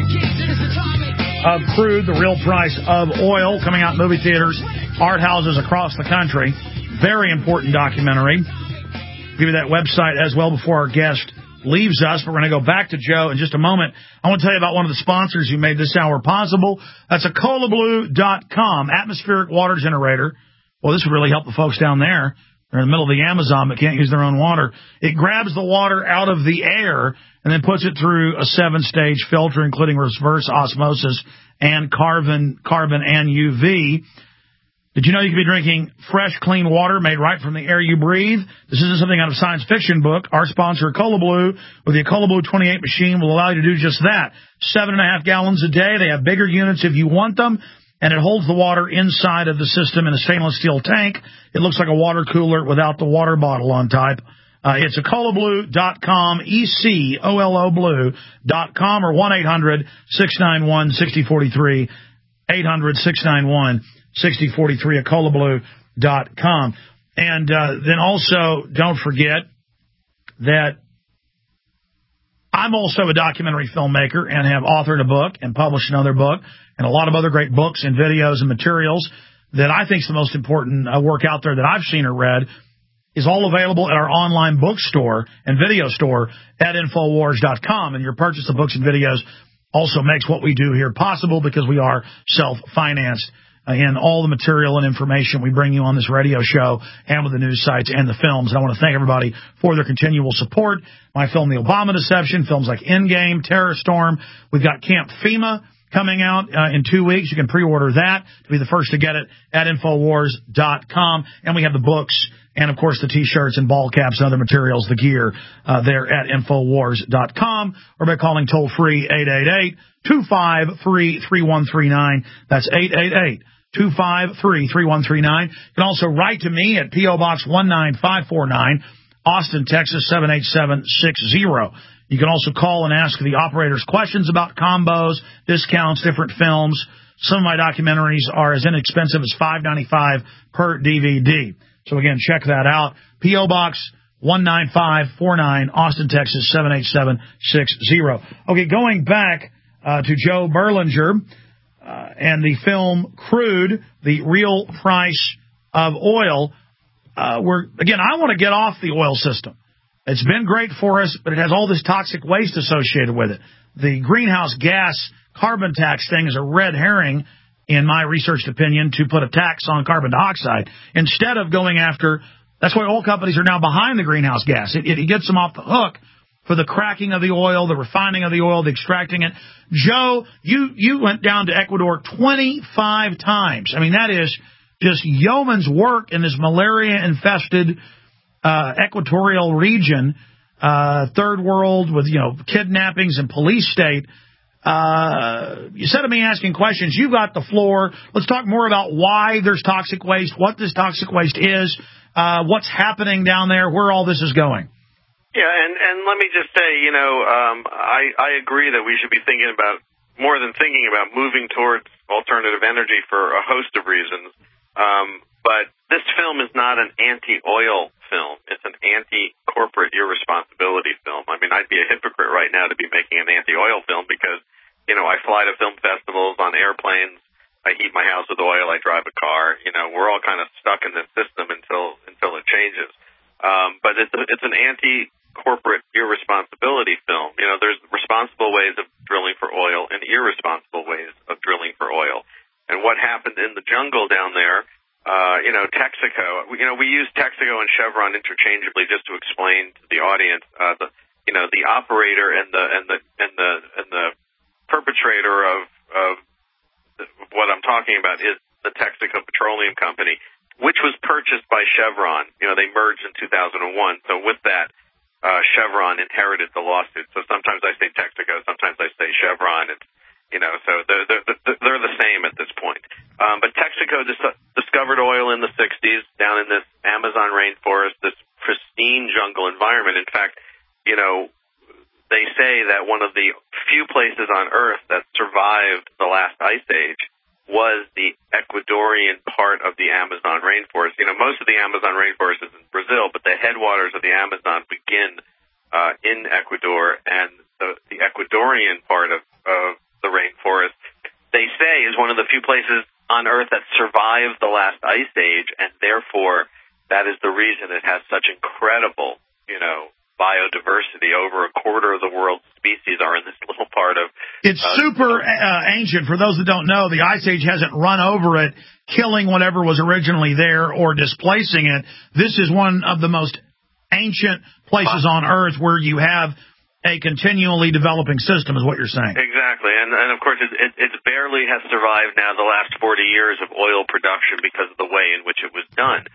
of Crude, the Real Price of Oil, coming out in movie theaters, art houses across the country. Very important documentary. I'll give you that website as well before our guest leaves us, but we're going to go back to Joe in just a moment. I want to tell you about one of the sponsors who made this hour possible. That's EcoloBlue.com, atmospheric water generator. Well, this would really help the folks down there. They're in the middle of the Amazon but can't use their own water. It grabs the water out of the air and then puts it through a 7-stage filter, including reverse osmosis and carbon and UV. Did you know you could be drinking fresh, clean water made right from the air you breathe? This isn't something out of a science fiction book. Our sponsor, EcoloBlue, with the EcoloBlue 28 machine, will allow you to do just that. 7.5 gallons a day. They have bigger units if you want them, and it holds the water inside of the system in a stainless steel tank. It looks like a water cooler without the water bottle on type. It's EcoloBlue.com, ECOLO Blue.com, or 1-800-691-6043, 800-691-6043, EcoloBlue.com. And then also, don't forget that I'm also a documentary filmmaker and have authored a book and published another book and a lot of other great books and videos and materials that I think is the most important work out there that I've seen or read is all available at our online bookstore and video store at Infowars.com. And your purchase of books and videos also makes what we do here possible because we are self-financed. in all the material and information we bring you on this radio show and with the news sites and the films. And I want to thank everybody for their continual support. My film, The Obama Deception, films like Endgame, Terror Storm. We've got Camp FEMA coming out in 2 weeks. You can pre-order that to be the first to get it at Infowars.com. And we have the books and, of course, the T-shirts and ball caps and other materials, the gear, there at Infowars.com or by calling toll-free 888-253-3139. That's 888-253-3139. You can also write to me at P.O. Box 19549, Austin, Texas 78760. You can also call and ask the operators questions about combos, discounts, different films. Some of my documentaries are as inexpensive as $5.95 per DVD. So, again, check that out. P.O. Box 19549, Austin, Texas 78760. Okay, going back to Joe Berlinger and the film Crude, the real price of oil. I want to get off the oil system. It's been great for us, but it has all this toxic waste associated with it. The greenhouse gas carbon tax thing is a red herring, in my researched opinion, to put a tax on carbon dioxide instead of going after. That's why oil companies are now behind the greenhouse gas. It gets them off the hook for the cracking of the oil, the refining of the oil, the extracting it. Joe, you went down to Ecuador 25 times. I mean, that is just yeoman's work in this malaria-infested equatorial region, third world with, kidnappings and police state. Instead of me asking questions, you got the floor. Let's talk more about why there's toxic waste, what this toxic waste is, what's happening down there, where all this is going. Yeah, and let me just say, I agree that we should be thinking about, more than thinking about, moving towards alternative energy for a host of reasons. But this film is not an anti-oil film. It's an anti-corporate irresponsibility film. I mean, I'd be a hypocrite right now to be making an anti-oil film because, I fly to film festivals on airplanes. I heat my house with oil. I drive a car. We're all kind of stuck in this system until it changes. But it's an anti-corporate irresponsibility film. There's responsible ways of drilling for oil and irresponsible ways of drilling for oil. And what happened in the jungle down there, Texaco, we use Texaco and Chevron interchangeably just to explain to the audience, the operator and the perpetrator of what I'm talking about is the Texaco Petroleum Company, which was purchased by Chevron. They merged in 2001. So with that, Chevron inherited the lawsuit. So sometimes I say Texaco, sometimes I say Chevron. So they're the same at this point. But Texaco discovered oil in the 60s down in this Amazon rainforest, this pristine jungle environment. In fact, they say that one of the few places on Earth that survived the last ice age was the Ecuadorian part of the Amazon rainforest. Most of the Amazon rainforest is in Brazil, but the headwaters of the Amazon begin in Ecuador, and the Ecuadorian part of the rainforest, they say, is one of the few places on Earth that survived the last ice age, and therefore that is the reason it has such incredible, biodiversity. Over a quarter of the world's species are in this little part of... It's super ancient. For those that don't know, the Ice Age hasn't run over it, killing whatever was originally there or displacing it. This is one of the most ancient places on Earth where you have a continually developing system, is what you're saying. Exactly. And of course, it barely has survived now the last 40 years of oil production because of the way in which it was done.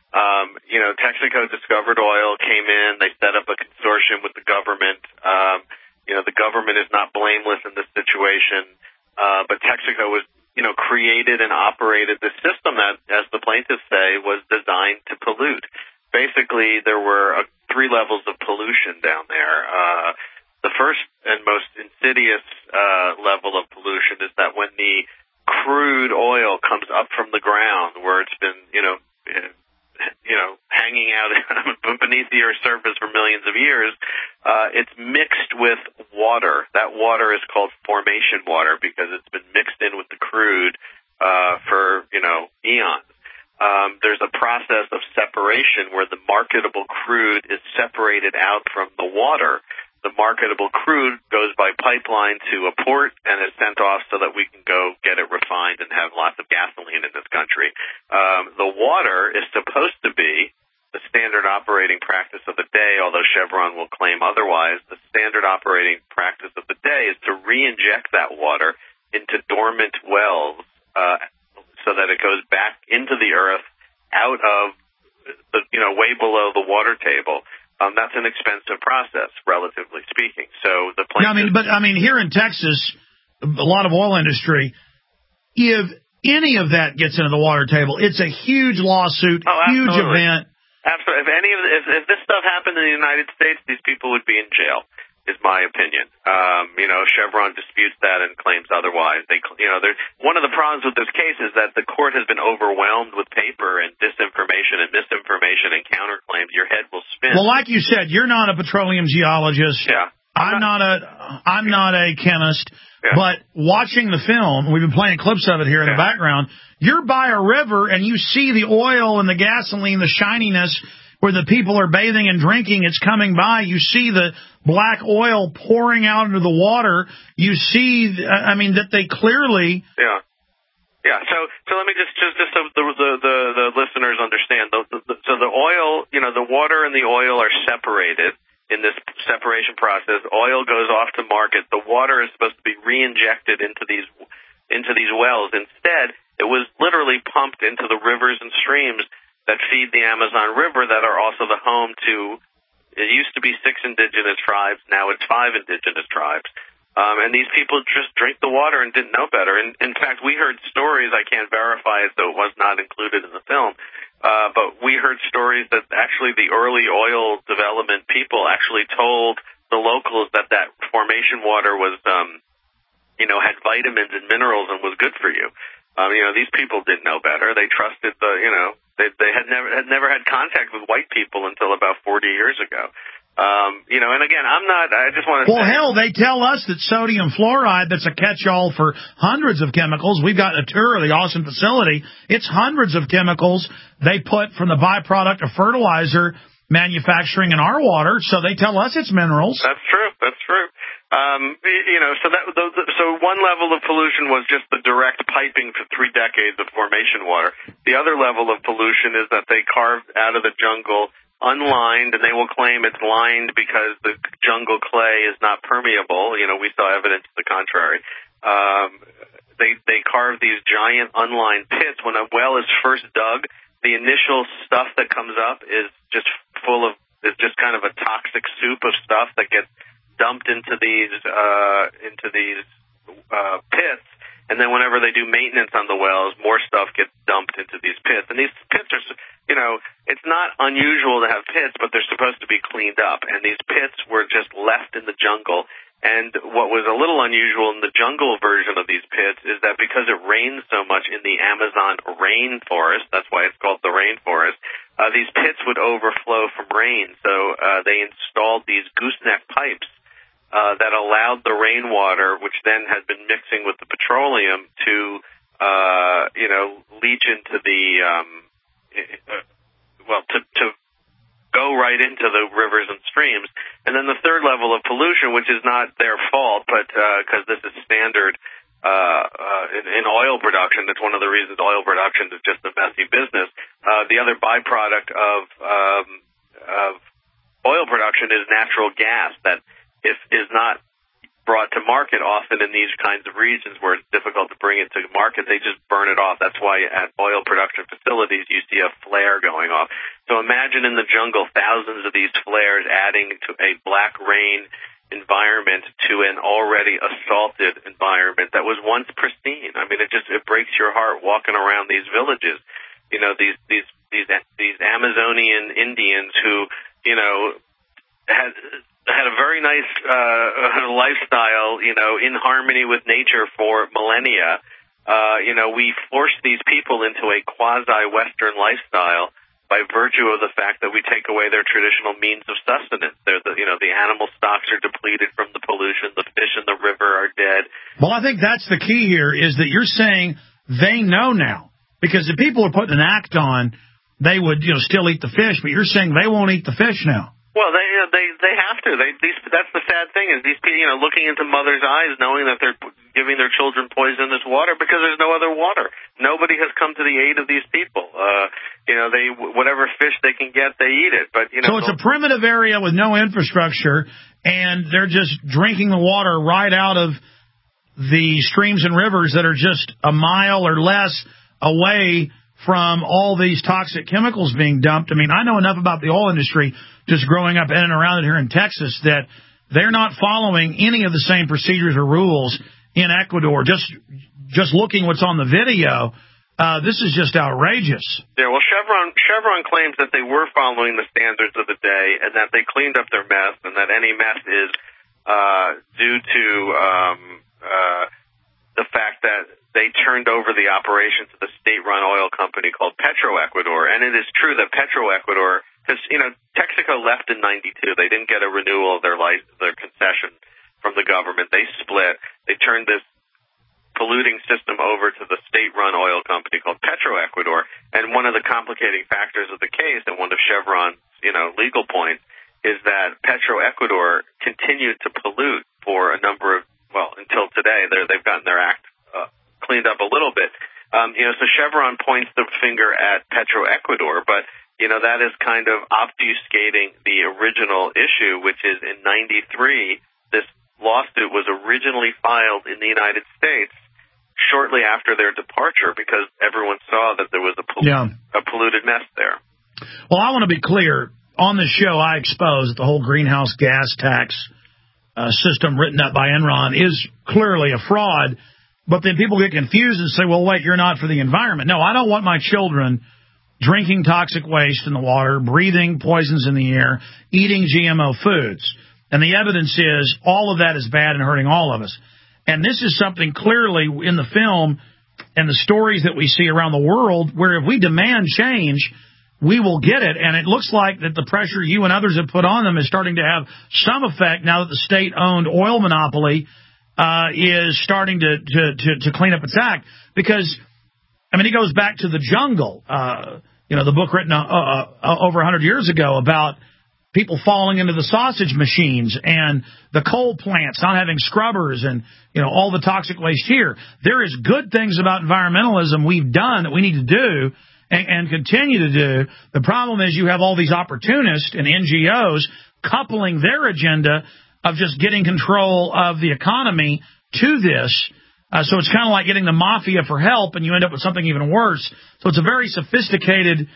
Texaco discovered oil, came in, they set up a consortium with the government. The government is not blameless in this situation, but Texaco was, created and operated this system that, as the plaintiffs say, was designed to pollute. Basically, there were 3 levels of pollution down there. The first and most insidious level of pollution is that when the crude oil comes up from the ground, where it's been, hanging out beneath the Earth's surface for millions of years, it's mixed with water. That water is called formation water because it's been mixed in with the crude for, eons. There's a process of separation where the marketable crude is separated out from the water. the marketable crude goes by pipeline to a port and is sent off so that we can go get it refined and have lots of gasoline in this country. The water is supposed to be the standard operating practice of the day, although Chevron will claim otherwise. The standard operating practice of the day is to re-inject that water into dormant wells so that it goes back into the earth out of the, way below the water table. That's an expensive process, relatively speaking. So the plaintiffs... here in Texas, a lot of oil industry, if any of that gets into the water table, it's a huge lawsuit, huge event. Absolutely. If this stuff happened in the United States, these people would be in jail, is my opinion. Chevron disputes that and claims otherwise. One of the problems with this case is that the court has been overwhelmed with paper and disinformation and misinformation and counterclaims. Your head will spin. Well, like you said, you're not a petroleum geologist. Yeah. I'm not a chemist. Yeah. But watching the film, we've been playing clips of it here in the background. You're by a river and you see the oil and the gasoline, the shininess where the people are bathing and drinking. It's coming by. You see the black oil pouring out into the water. You see, that they clearly. Yeah. Yeah. So let me just so the listeners understand. So the oil, the water and the oil are separated. In this separation process, oil goes off to market. The water is supposed to be re-injected into these wells. Instead, it was literally pumped into the rivers and streams that feed the Amazon River that are also the home to, it used to be 6 indigenous tribes, now it's 5 indigenous tribes. And these people just drink the water and didn't know better. And in fact, we heard stories, I can't verify it, so it was not included in the film, but we heard stories that actually the early oil development people actually told the locals that formation water was, had vitamins and minerals and was good for you. These people didn't know better. They trusted they had never had contact with white people until about 40 years ago. And again, I just want to say. Well, hell, they tell us that sodium fluoride, that's a catch-all for hundreds of chemicals. We've got a tour of the Austin facility. It's hundreds of chemicals they put from the byproduct of fertilizer manufacturing in our water, so they tell us it's minerals. That's true. So one level of pollution was just the direct piping for 3 decades of formation water. The other level of pollution is that they carved out of the jungle unlined, and they will claim it's lined because the jungle clay is not permeable. We saw evidence to the contrary. They carve these giant unlined pits. When a well is first dug, the initial stuff that comes up is just kind of a toxic soup of stuff that gets dumped into these pits. And then whenever they do maintenance on the wells, more stuff gets dumped into these pits. And these pits are, it's not unusual to have pits, but they're supposed to be cleaned up. And these pits were just left in the jungle. And what was a little unusual in the jungle version of these pits is that because it rains so much in the Amazon rainforest, that's why it's called the rainforest, these pits would overflow from rain. So they installed these gooseneck pipes that allowed the rainwater, which then had been mixing with the petroleum, to leach into the to go right into the rivers and streams. And then the third level of pollution, which is not their fault, but because this is standard in oil production, it's one of the reasons oil production is just a messy business. The other byproduct of oil production is natural gas that is not brought to market often in these kinds of regions where it's difficult to bring it to market. They just burn it off. That's why at oil production facilities you see a flare going off. So imagine in the jungle thousands of these flares adding to a black rain environment to an already assaulted environment that was once pristine. I mean, it breaks your heart walking around these villages. These Amazonian Indians who, had a very nice lifestyle, in harmony with nature for millennia. We forced these people into a quasi-Western lifestyle by virtue of the fact that we take away their traditional means of sustenance. The animal stocks are depleted from the pollution. The fish in the river are dead. Well, I think that's the key here, is that you're saying they know now. Because if people are putting an act on, they would, still eat the fish, but you're saying they won't eat the fish now. Well, they have to. That's the sad thing is these people, looking into mothers' eyes, knowing that they're giving their children poisonous water because there's no other water. Nobody has come to the aid of these people. They whatever fish they can get, they eat it. But so it's a primitive area with no infrastructure, and they're just drinking the water right out of the streams and rivers that are just a mile or less away from all these toxic chemicals being dumped. I mean, I know enough about the oil industry, just growing up in and around it here in Texas, that they're not following any of the same procedures or rules in Ecuador. Just looking what's on the video, this is just outrageous. Yeah, well, Chevron claims that they were following the standards of the day and that they cleaned up their mess and that any mess is due to the fact that they turned over the operation to the state-run oil company called Petroecuador. And it is true that Petroecuador, because, Texaco left in 92. They didn't get a renewal of their concession from the government. They split. They turned this polluting system over to the state-run oil company called Petroecuador. And one of the complicating factors of the case, and one of Chevron's, legal points, is that Petroecuador continued to pollute for a number of, until today. They've gotten their act cleaned up a little bit. So Chevron points the finger at Petroecuador, but, that is kind of obfuscating the original issue, which is in 93, this lawsuit was originally filed in the United States shortly after their departure because everyone saw that there was a polluted mess there. Well, I want to be clear. On the show, I expose that the whole greenhouse gas tax system written up by Enron is clearly a fraud. But then people get confused and say, well, wait, you're not for the environment. No, I don't want my children drinking toxic waste in the water, breathing poisons in the air, eating GMO foods. And the evidence is all of that is bad and hurting all of us. And this is something clearly in the film and the stories that we see around the world where if we demand change, we will get it. And it looks like that the pressure you and others have put on them is starting to have some effect now that the state-owned oil monopoly is starting to clean up its act. Because, it goes back to The Jungle, the book written over 100 years ago about people falling into the sausage machines and the coal plants not having scrubbers and, all the toxic waste here. There is good things about environmentalism we've done that we need to do and continue to do. The problem is you have all these opportunists and NGOs coupling their agenda of just getting control of the economy to this. So it's kind of like getting the mafia for help, and you end up with something even worse. So it's a very sophisticated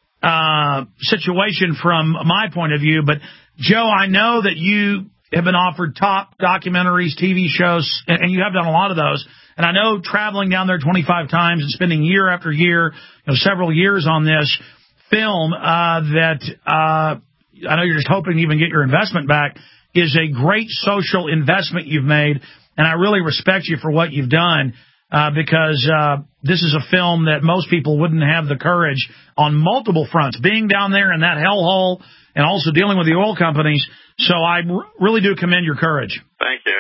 situation from my point of view. But, Joe, I know that you have been offered top documentaries, TV shows, and you have done a lot of those. And I know traveling down there 25 times and spending year after year, several years on this film that I know you're just hoping to even get your investment back, is a great social investment you've made, and I really respect you for what you've done because this is a film that most people wouldn't have the courage on multiple fronts, being down there in that hellhole and also dealing with the oil companies. So I really do commend your courage. Thank you.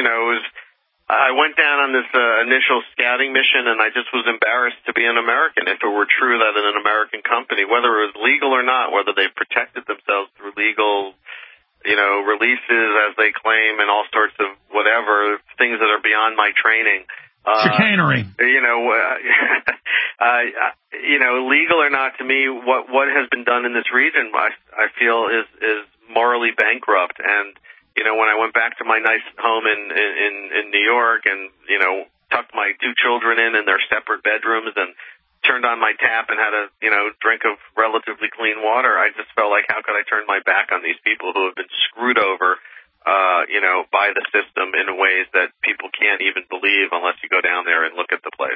I went down on this initial scouting mission, and I just was embarrassed to be an American. If it were true that in an American company, whether it was legal or not, whether they protected themselves through legal releases, as they claim, and all sorts of whatever, things that are beyond my training. Chicanery. Legal or not, to me, what has been done in this region, I feel is morally bankrupt. And, when I went back to my nice home in New York and, tucked my two children in their separate bedrooms and turned on my tap and had a, drink of relatively clean water, I just felt like, how could I turn my back on these people who have been screwed over, by the system in ways that people can't even believe unless you go down there and look at the place.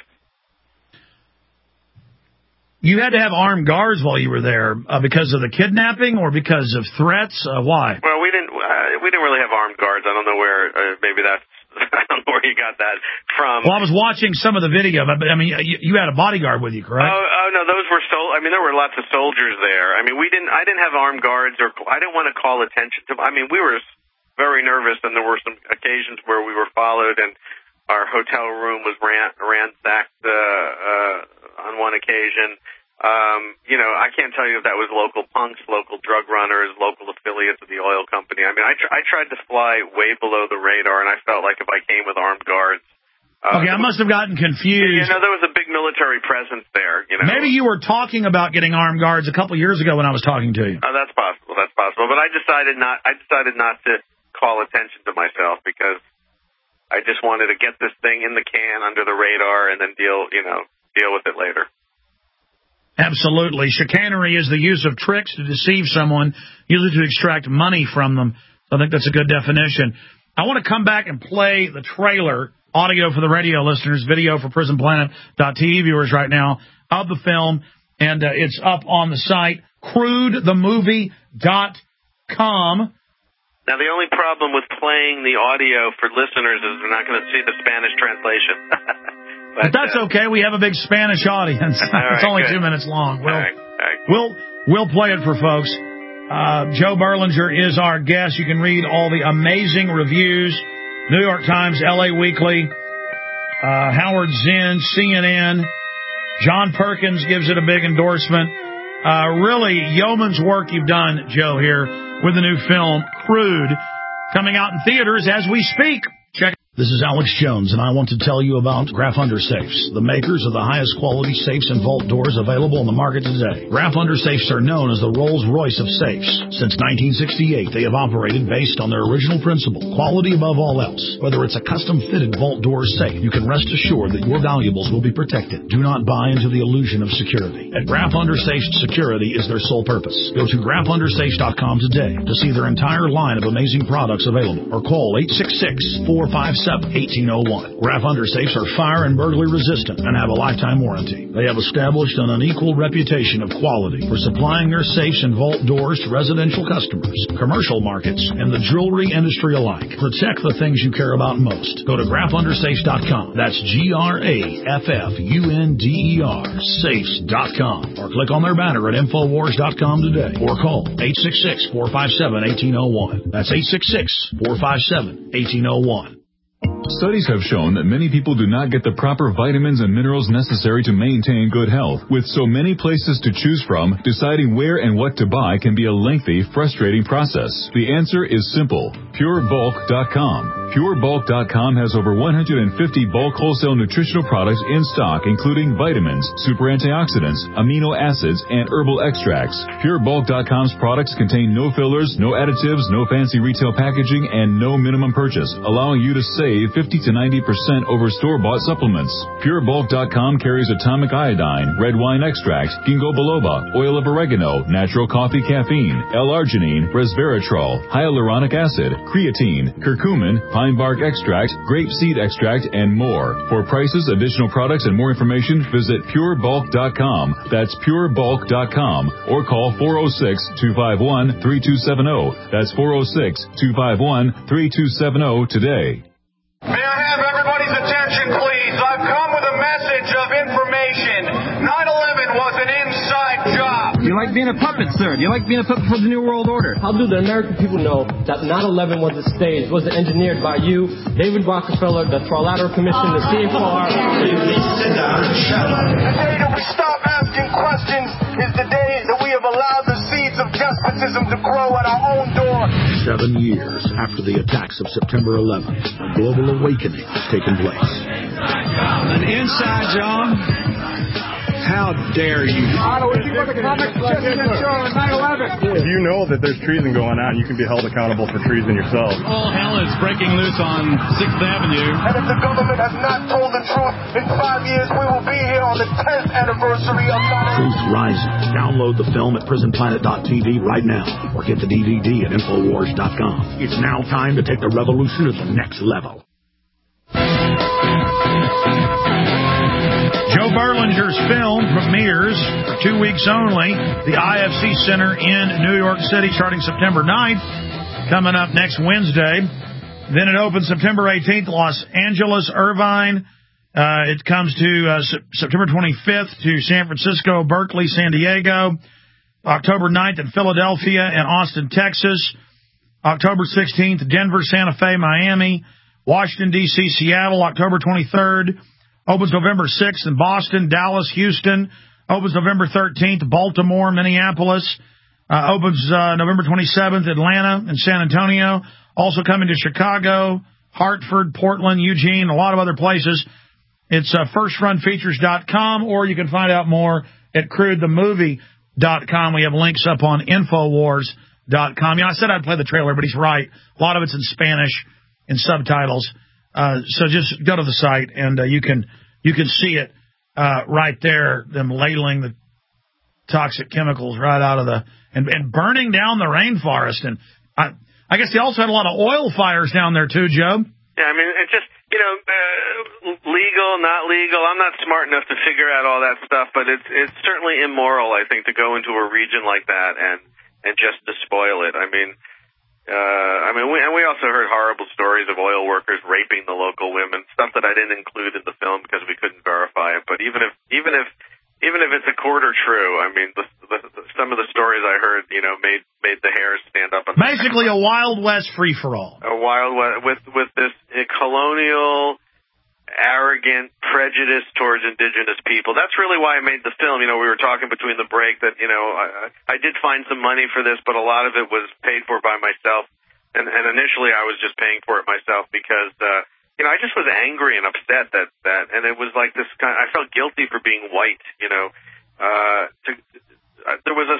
You had to have armed guards while you were there because of the kidnapping or because of threats? Why? Well, we didn't really have armed guards. I don't know where, maybe that's, I don't know where you got that from. Well, I was watching some of the video, but you had a bodyguard with you, correct? Oh no, those were there were lots of soldiers there. I didn't have armed guards, or I didn't want to call attention to. We were very nervous, and there were some occasions where we were followed, and our hotel room was ransacked on one occasion. I can't tell you if that was local punks, local drug runners, local affiliates of the oil company. I mean, I tried to fly way below the radar, and I felt like if I came with armed guards. Okay, I must have gotten confused. There was a big military presence there. Maybe you were talking about getting armed guards a couple years ago when I was talking to you. Oh, that's possible. That's possible. But I decided not to call attention to myself because I just wanted to get this thing in the can under the radar and then deal with it later. Absolutely. Chicanery is the use of tricks to deceive someone, usually to extract money from them. I think that's a good definition. I want to come back and play the trailer, audio for the radio listeners, video for PrisonPlanet.tv viewers right now, of the film, and it's up on the site, crudethemovie.com. Now, the only problem with playing the audio for listeners is they're not going to see the Spanish translation. But that's okay. We have a big Spanish audience. It's only 2 minutes long. We'll play it for folks. Joe Berlinger is our guest. You can read all the amazing reviews. New York Times, LA Weekly, Howard Zinn, CNN. John Perkins gives it a big endorsement. Really yeoman's work you've done, Joe, here with the new film, Crude, coming out in theaters as we speak. Check it. This is Alex Jones, and I want to tell you about Graf Undersafes, the makers of the highest quality safes and vault doors available on the market today. Graf Undersafes are known as the Rolls-Royce of safes. Since 1968, they have operated based on their original principle, quality above all else. Whether it's a custom-fitted vault door or safe, you can rest assured that your valuables will be protected. Do not buy into the illusion of security. At Graf Undersafes, security is their sole purpose. Go to grafundersafes.com today to see their entire line of amazing products available, or call 866-457-1801. Graf Undersafes are fire and burglary resistant and have a lifetime warranty. They have established an unequaled reputation of quality for supplying their safes and vault doors to residential customers, commercial markets, and the jewelry industry alike. Protect the things you care about most. Go to grafundersafes.com. That's GRAFFUNDER safes.com, or click on their banner at Infowars.com today, or call 866-457-1801. That's 866-457-1801. Studies have shown that many people do not get the proper vitamins and minerals necessary to maintain good health. With so many places to choose from, deciding where and what to buy can be a lengthy, frustrating process. The answer is simple. PureBulk.com. PureBulk.com has over 150 bulk wholesale nutritional products in stock, including vitamins, super antioxidants, amino acids, and herbal extracts. PureBulk.com's products contain no fillers, no additives, no fancy retail packaging, and no minimum purchase, allowing you to save 50 to 90% over store-bought supplements. PureBulk.com carries atomic iodine, red wine extract, ginkgo biloba, oil of oregano, natural coffee caffeine, L-arginine, resveratrol, hyaluronic acid, creatine, curcumin, pine bark extract, grape seed extract, and more. For prices, additional products, and more information, visit PureBulk.com. That's PureBulk.com, or call 406-251-3270. That's 406-251-3270 today. May I have everybody's attention, please? I've come with a message of information. 9/11 was an inside job. You like being a puppet, sir? You like being a puppet for the New World Order? How do the American people know that 9/11 was a stage, was engineered by you, David Rockefeller, the Trilateral Commission, the CFR? Sit down and shut up. The day that we stop asking questions is the day that we have allowed the seeds of despotism to grow at our own door. 7 years after the attacks of September 11th, a global awakening has taken place. An inside job? How dare you? If you know that there's treason going on, you can be held accountable for treason yourself. All hell is breaking loose on 6th Avenue. And if the government has not told the truth, in 5 years we will be here on the 10th anniversary of 9/11. Truth Rising. Download the film at PrisonPlanet.tv right now, or get the DVD at Infowars.com. It's now time to take the revolution to the next level. Joe Berlinger's film premieres for 2 weeks only, the IFC Center in New York City, starting September 9th, coming up next Wednesday. Then it opens September 18th, Los Angeles, Irvine. It comes to September 25th to San Francisco, Berkeley, San Diego. October 9th in Philadelphia and Austin, Texas. October 16th, Denver, Santa Fe, Miami. Washington, D.C., Seattle, October 23rd. Opens November 6th in Boston, Dallas, Houston, opens November 13th. Baltimore, Minneapolis. Opens November 27th. Atlanta and San Antonio. Also coming to Chicago, Hartford, Portland, Eugene, a lot of other places. It's FirstRunFeatures.com, or you can find out more at CrudeTheMovie.com. We have links up on Infowars.com. I said I'd play the trailer, but he's right. A lot of it's in Spanish in subtitles. So just go to the site, and you can see it right there, them ladling the toxic chemicals right out of and burning down the rainforest. And I guess they also had a lot of oil fires down there, too, Joe. Yeah, I mean, it's just, legal, not legal. I'm not smart enough to figure out all that stuff, but it's certainly immoral, I think, to go into a region like that and just to spoil it. We also heard horrible stories of oil workers raping the local women, stuff that I didn't include in the film because we couldn't verify it. But even if it's a quarter true, I mean, some of the stories I heard, made the hairs stand up. Basically, a Wild West free-for-all. A Wild West with this colonial, arrogant prejudice towards indigenous people. That's really why I made the film. We were talking between the break that, I did find some money for this, but a lot of it was paid for by myself. And initially I was just paying for it myself because, I just was angry and upset that and it was like this kind, I felt guilty for being white, there was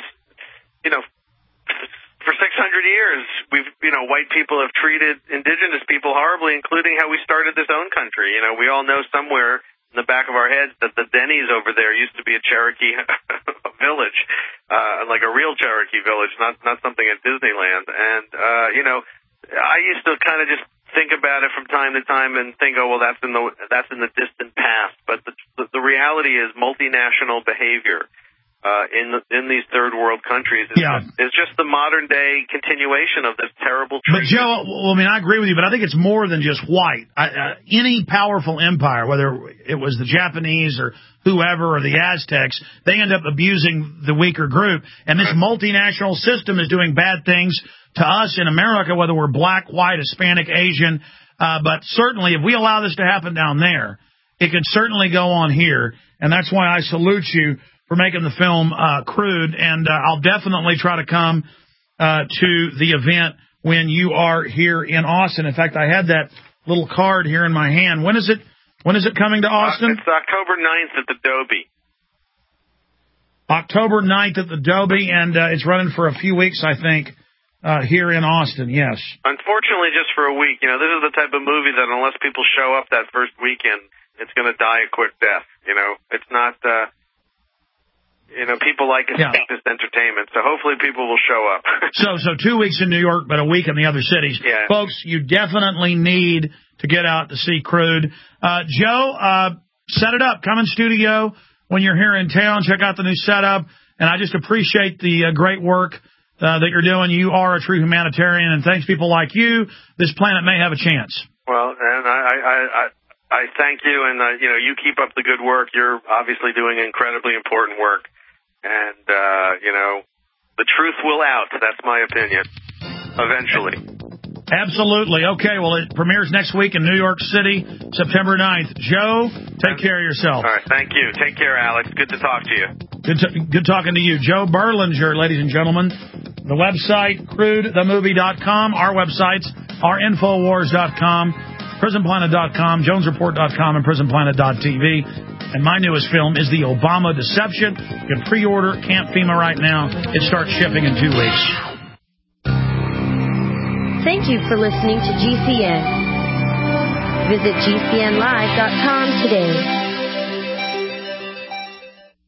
for 600 years, white people have treated indigenous people horribly, including how we started this own country. We all know somewhere in the back of our heads that the Denny's over there used to be a Cherokee village, like a real Cherokee village, not something at Disneyland. And, I used to kind of just think about it from time to time and think, oh, well, that's in the distant past. But the reality is multinational behavior in these third world countries is just the modern day continuation of this terrible treatment. But Joe, I agree with you, but I think it's more than just white. Any powerful empire, whether it was the Japanese or whoever or the Aztecs, they end up abusing the weaker group. And this multinational system is doing bad things to us in America, whether we're black, white, Hispanic, Asian. But certainly if we allow this to happen down there, it can certainly go on here. And that's why I salute you for making the film Crude. And I'll definitely try to come to the event when you are here in Austin. In fact, I had that little card here in my hand. When is it coming to Austin? It's October 9th at the Dobie. October 9th at the Dobie, and it's running for a few weeks, I think, here in Austin, yes. Unfortunately, just for a week. This is the type of movie that unless people show up that first weekend, it's going to die a quick death. It's not... people like escapist entertainment, so hopefully people will show up. So 2 weeks in New York, but a week in the other cities. Yeah. Folks, you definitely need to get out to see Crude. Joe, set it up. Come in studio when you're here in town. Check out the new setup. And I just appreciate the great work that you're doing. You are a true humanitarian, and thanks people like you, this planet may have a chance. Well, and I thank you, and you keep up the good work. You're obviously doing incredibly important work. And, the truth will out. That's my opinion. Eventually. Absolutely. Okay, well, it premieres next week in New York City, September 9th. Joe, take care of yourself. All right, thank you. Take care, Alex. Good to talk to you. Good talking to you. Joe Berlinger, ladies and gentlemen. The website, CrudeTheMovie.com. Our websites are Infowars.com, PrisonPlanet.com, JonesReport.com, and PrisonPlanet.tv. And my newest film is The Obama Deception. You can pre-order Camp FEMA right now. It starts shipping in 2 weeks. Thank you for listening to GCN. Visit GCNlive.com today.